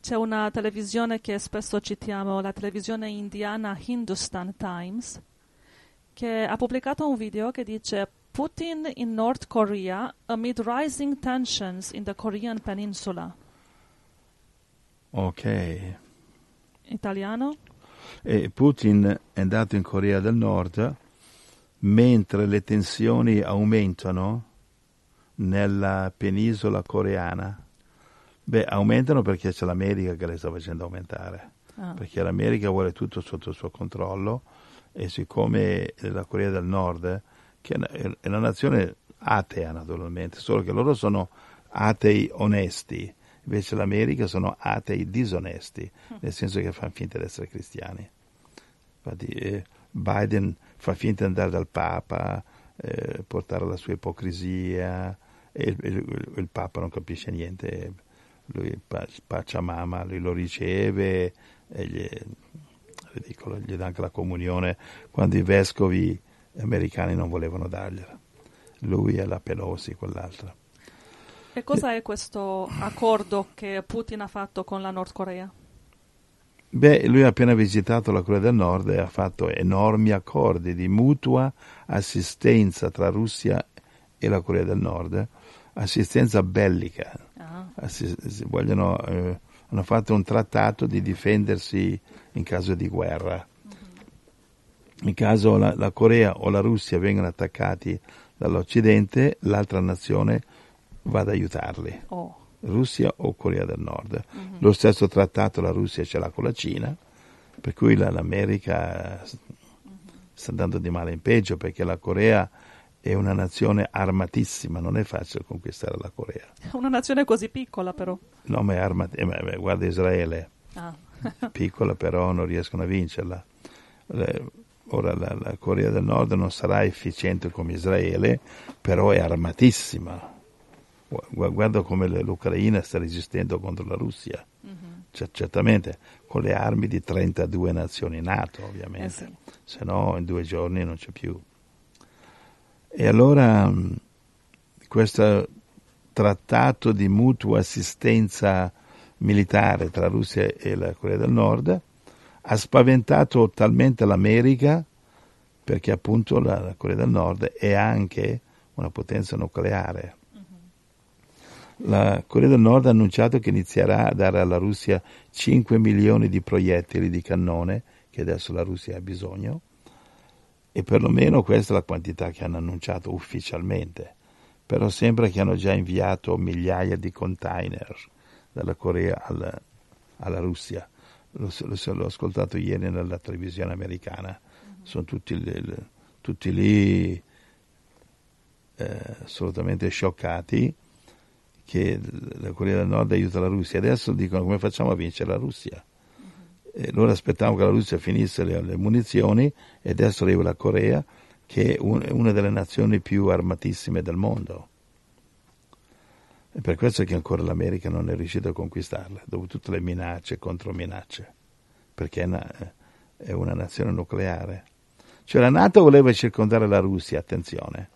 c'è una televisione che spesso citiamo, la televisione indiana Hindustan Times, che ha pubblicato un video che dice Putin in North Korea amid rising tensions in the Korean Peninsula. Ok. Italiano? E Putin è andato in Corea del Nord mentre le tensioni aumentano nella penisola coreana. Beh, aumentano perché c'è l'America che le sta facendo aumentare. Perché l'America vuole tutto sotto il suo controllo e siccome la Corea del Nord, che è una nazione atea naturalmente, solo che loro sono atei onesti, invece l'America sono atei disonesti, nel senso che fanno finta di essere cristiani. Infatti Biden fa finta di andare dal Papa, portare la sua ipocrisia, e il Papa non capisce niente, lui Pachamama, lui lo riceve e ridicolo, gli dà anche la comunione quando i vescovi americani non volevano dargliela. Lui e la Pelosi, quell'altra. E cosa è questo accordo che Putin ha fatto con la Nord Corea? Beh, lui ha appena visitato la Corea del Nord e ha fatto enormi accordi di mutua assistenza tra Russia e la Corea del Nord, assistenza bellica. Hanno fatto un trattato di difendersi in caso di guerra. In caso la Corea o la Russia vengano attaccati dall'Occidente, l'altra nazione va ad aiutarli. Russia o Corea del Nord. Lo stesso trattato la Russia ce l'ha con la Cina, per cui l'America sta andando di male in peggio, perché la Corea è una nazione armatissima, non è facile conquistare la Corea. Una nazione così piccola però. No, ma è armatissima, guarda Israele, piccola però non riescono a vincerla. Ora la Corea del Nord non sarà efficiente come Israele, però è armatissima. Guarda come l'Ucraina sta resistendo contro la Russia, certamente con le armi di 32 nazioni NATO ovviamente, se no in 2 giorni non c'è più. E allora questo trattato di mutua assistenza militare tra Russia e la Corea del Nord ha spaventato talmente l'America, perché appunto la Corea del Nord è anche una potenza nucleare. La Corea del Nord ha annunciato che inizierà a dare alla Russia 5 milioni di proiettili di cannone, che adesso la Russia ha bisogno, e perlomeno questa è la quantità che hanno annunciato ufficialmente. Però sembra che hanno già inviato migliaia di container dalla Corea alla Russia. L'ho ascoltato ieri nella televisione americana. Sono tutti lì assolutamente scioccati che la Corea del Nord aiuta la Russia. Adesso dicono come facciamo a vincere la Russia. E loro aspettavano che la Russia finisse le munizioni e adesso arriva la Corea, che è una delle nazioni più armatissime del mondo. E per questo è che ancora l'America non è riuscita a conquistarla, dopo tutte le minacce e controminacce, perché è una nazione nucleare. Cioè la NATO voleva circondare la Russia, attenzione.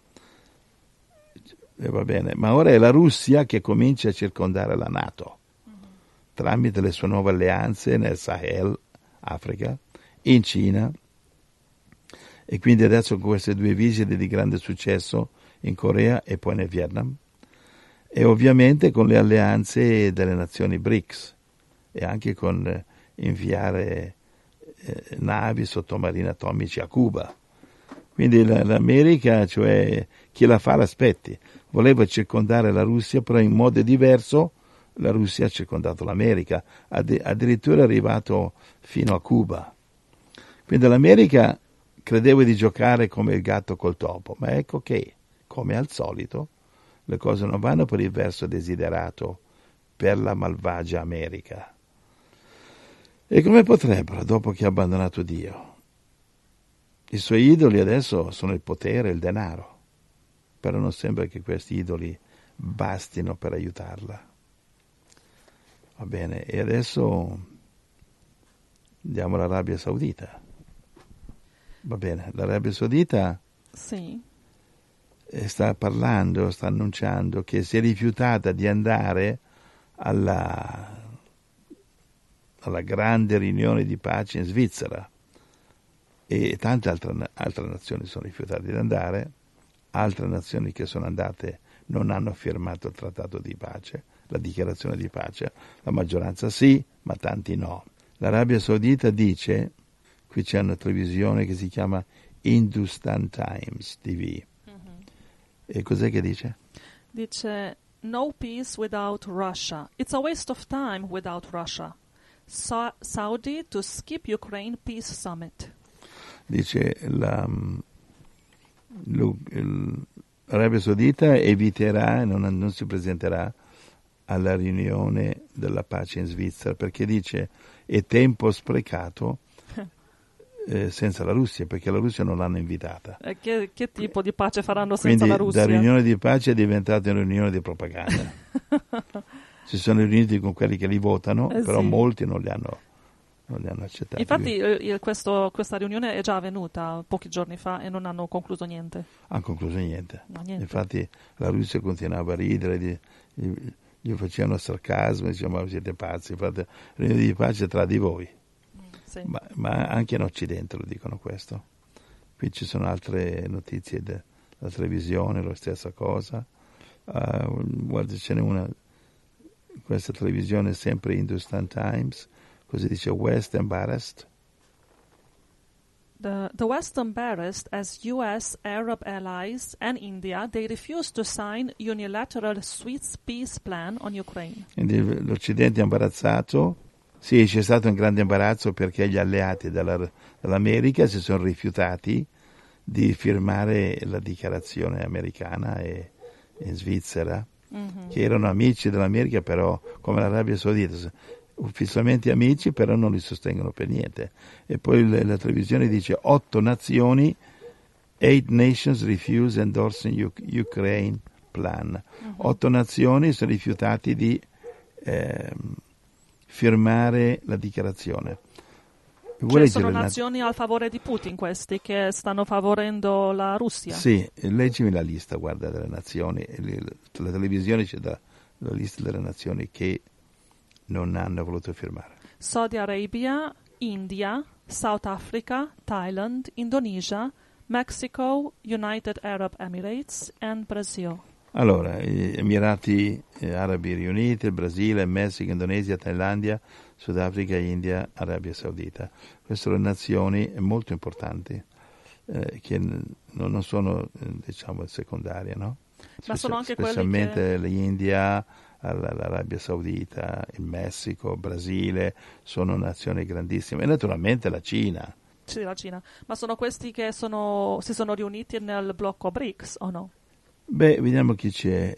Va bene, ma ora è la Russia che comincia a circondare la NATO tramite le sue nuove alleanze nel Sahel, Africa, in Cina, e quindi adesso con queste 2 visite di grande successo in Corea e poi nel Vietnam, e ovviamente con le alleanze delle nazioni BRICS e anche con inviare navi sottomarini atomici a Cuba. Quindi l'America, cioè chi la fa l'aspetti, voleva circondare la Russia, però in modo diverso. La Russia ha circondato l'America, addirittura è arrivato fino a Cuba. Quindi l'America credeva di giocare come il gatto col topo, ma ecco che, come al solito, le cose non vanno per il verso desiderato per la malvagia America. E come potrebbero, dopo che ha abbandonato Dio? I suoi idoli adesso sono il potere e il denaro, però non sembra che questi idoli bastino per aiutarla. Va bene, e adesso andiamo all'Arabia Saudita. Va bene, l'Arabia Saudita sta parlando, sta annunciando che si è rifiutata di andare alla grande riunione di pace in Svizzera e tante altre nazioni sono rifiutate di andare, altre nazioni che sono andate non hanno firmato il trattato di pace, la dichiarazione di pace, la maggioranza sì, ma tanti no. L'Arabia Saudita dice, qui c'è una televisione che si chiama Hindustan Times TV, e cos'è che dice? Dice: "No peace without Russia. It's a waste of time without Russia. Saudi to skip Ukraine peace summit." Dice l'Arabia Saudita eviterà e non si presenterà alla riunione della pace in Svizzera perché dice è tempo sprecato senza la Russia, perché la Russia non l'hanno invitata. Che tipo di pace faranno senza la Russia? Da riunione di pace è diventata una riunione di propaganda. Si sono riuniti con quelli che li votano, però sì. Molti non li hanno accettati. Infatti questa riunione è già avvenuta pochi giorni fa e non hanno concluso niente. Hanno concluso niente. No, niente. Infatti la Russia continuava a ridere, gli facevano sarcasmo, dicevano ma siete pazzi, fate riunione di pace tra di voi. Sì. Ma anche in Occidente lo dicono questo. Qui ci sono altre notizie della televisione, la stessa cosa. Guarda, ce n'è una, questa televisione è sempre Hindustan Times, così dice West embarrassed. The West embarrassed as U.S., Arab allies and India, they refused to sign unilateral Swiss peace plan on Ukraine. Quindi l'Occidente è imbarazzato. Sì, c'è stato un grande imbarazzo perché gli alleati dell'America si sono rifiutati di firmare la dichiarazione americana e in Svizzera, che erano amici dell'America, però come l'Arabia Saudita, ufficialmente amici, però non li sostengono per niente. E poi la televisione dice 8 nazioni, 8 nations refuse endorsing Ukraine plan. 8 nazioni sono rifiutati di firmare la dichiarazione. Cioè sono nazioni a favore di Putin questi che stanno favorendo la Russia? Sì, leggimi la lista, guarda, delle nazioni. La televisione c'è la lista delle nazioni che non hanno voluto firmare. Saudi Arabia, India, South Africa, Thailand, Indonesia, Mexico, United Arab Emirates and Brazil. Allora, Emirati Arabi Riuniti, il Brasile, Messico, Indonesia, Thailandia, Sudafrica, India, Arabia Saudita. Queste sono nazioni molto importanti che non sono, diciamo, secondarie, no? Ma sono anche specialmente quelli che... l'India, l'Arabia Saudita, il Messico, il Brasile, sono nazioni grandissime. E naturalmente la Cina. Sì, la Cina. Ma sono questi che si sono riuniti nel blocco BRICS o no? Beh, vediamo chi c'è.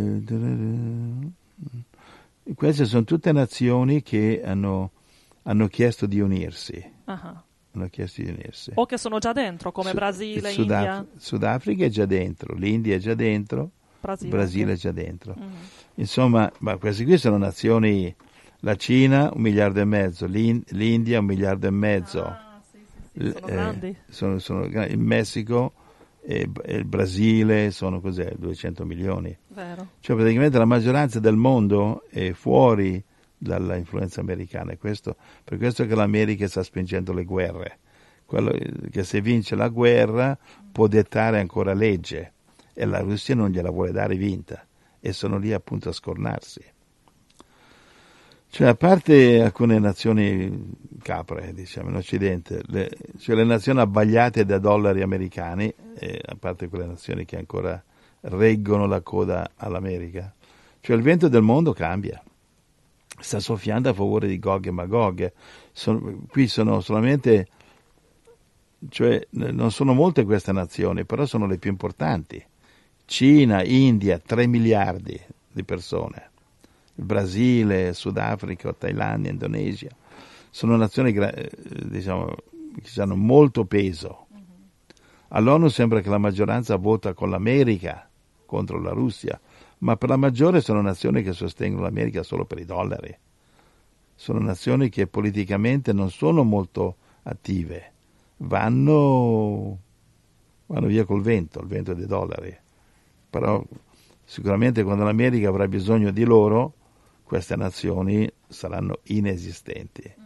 Queste sono tutte nazioni che hanno chiesto di unirsi. Hanno chiesto di unirsi. O che sono già dentro, come Brasile, India. Sudafrica è già dentro, l'India è già dentro, Brasile è già dentro. Insomma, ma queste qui sono nazioni, la Cina 1,5 miliardi, l'India 1,5 miliardi. Sì, sono grandi. Sono grandi. Il Messico e il Brasile sono 200 milioni. Vero. Cioè praticamente la maggioranza del mondo è fuori dalla influenza americana, e per questo che l'America sta spingendo le guerre. Quello che se vince la guerra può dettare ancora legge e la Russia non gliela vuole dare vinta e sono lì appunto a scornarsi. Cioè, a parte alcune nazioni capre, diciamo, in Occidente, le nazioni abbagliate da dollari americani, a parte quelle nazioni che ancora reggono la coda all'America, cioè il vento del mondo cambia, sta soffiando a favore di Gog e Magog. Qui sono solamente, cioè non sono molte queste nazioni, però sono le più importanti. Cina, India, 3 miliardi di persone. Il Brasile, Sudafrica, Thailandia, Indonesia, sono nazioni diciamo, che hanno molto peso. All'ONU sembra che la maggioranza vota con l'America contro la Russia, ma per la maggiore sono nazioni che sostengono l'America solo per i dollari. Sono nazioni che politicamente non sono molto attive, vanno via col vento, il vento dei dollari. Però sicuramente quando l'America avrà bisogno di loro, queste nazioni saranno inesistenti.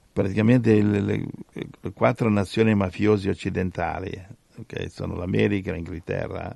praticamente le 4 nazioni mafiosi occidentali, okay, sono l'America, l'Inghilterra,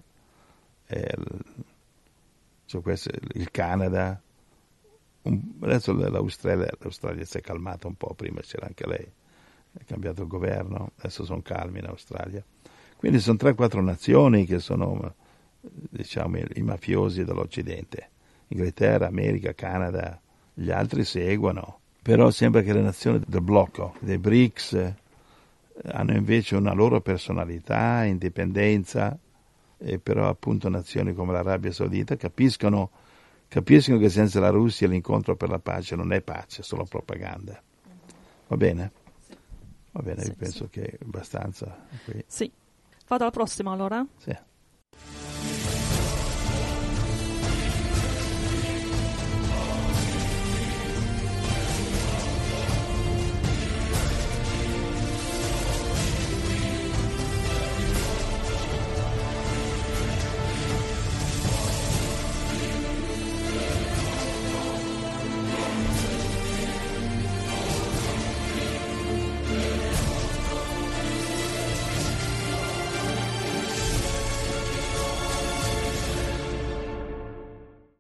il Canada, adesso l'Australia si è calmata un po', prima c'era anche lei, è cambiato il governo, adesso sono calmi in Australia. Quindi sono 3-4 nazioni che sono, diciamo, i mafiosi dell'Occidente. Inghilterra, America, Canada, gli altri seguono. Però sembra che le nazioni del blocco, dei BRICS, hanno invece una loro personalità, indipendenza, e però appunto nazioni come l'Arabia Saudita capiscono che senza la Russia l'incontro per la pace non è pace, è solo propaganda. Va bene? Va bene, Sì, io penso sì. che è abbastanza qui. Sì. Vado al prossimo allora. Sì.